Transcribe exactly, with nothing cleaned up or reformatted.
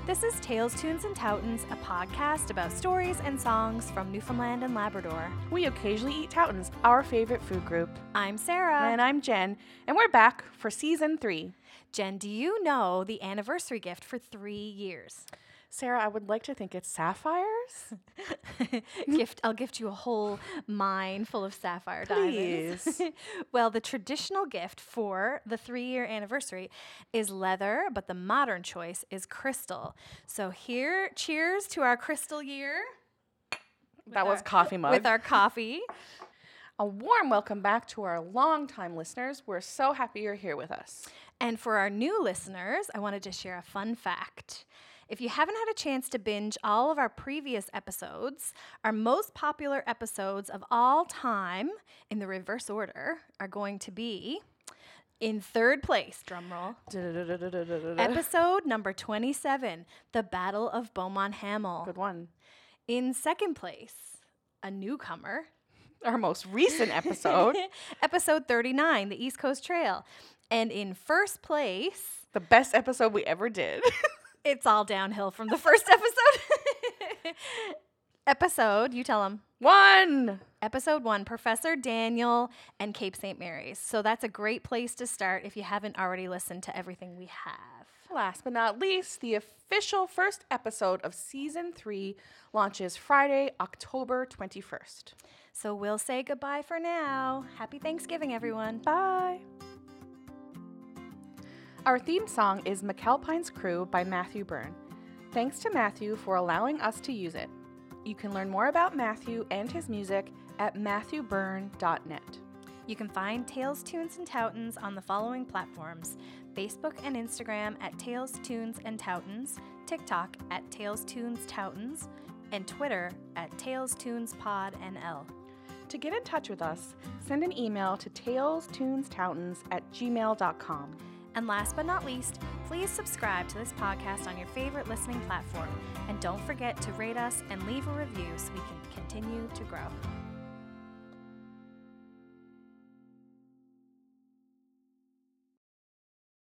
This is Tales, Tunes, and Toutons, a podcast about stories and songs from Newfoundland and Labrador. We occasionally eat Toutons, our favorite food group. I'm Sarah. And I'm Jen, and we're back for season three. Jen, do you know the anniversary gift for three years? Sarah, I would like to think it's sapphires. gift. I'll gift you a whole mine full of sapphire Please. diamonds. Well, the traditional gift for the three-year anniversary is leather, but the modern choice is crystal. So here, cheers to our crystal year. That was our, coffee mug. With our coffee. A warm welcome back to our longtime listeners. We're so happy you're here with us. And for our new listeners, I wanted to share a fun fact. If you haven't had a chance to binge all of our previous episodes, our most popular episodes of all time, in the reverse order, are going to be in third place, drumroll, episode number twenty-seven, The Battle of Beaumont Hamel. Good one. In second place, a newcomer, Our most recent episode. episode thirty-nine, The East Coast Trail. And in first place, The best episode we ever did. it's all downhill from the first episode. Episode, you tell them. One. Episode one, Professor Daniel and Cape Saint Mary's. So that's a great place to start if you haven't already listened to everything we have. Last but not least, the official first episode of season three launches Friday, October twenty-first. So we'll say goodbye for now. Happy Thanksgiving, everyone. Bye. Our theme song is McAlpine's Crew by Matthew Byrne. Thanks to Matthew for allowing us to use it. You can learn more about Matthew and his music at matthew byrne dot net. You can find Tales, Tunes, and Toutons on the following platforms: Facebook and Instagram at Tales, Tunes, and Toutons, TikTok at Tales, Tunes, Toutons, and Twitter at Tales, Tunes, Pod, N L. To get in touch with us, send an email to talestunestoutons at gmail dot com. And last but not least, please subscribe to this podcast on your favorite listening platform. And don't forget to rate us and leave a review so we can continue to grow.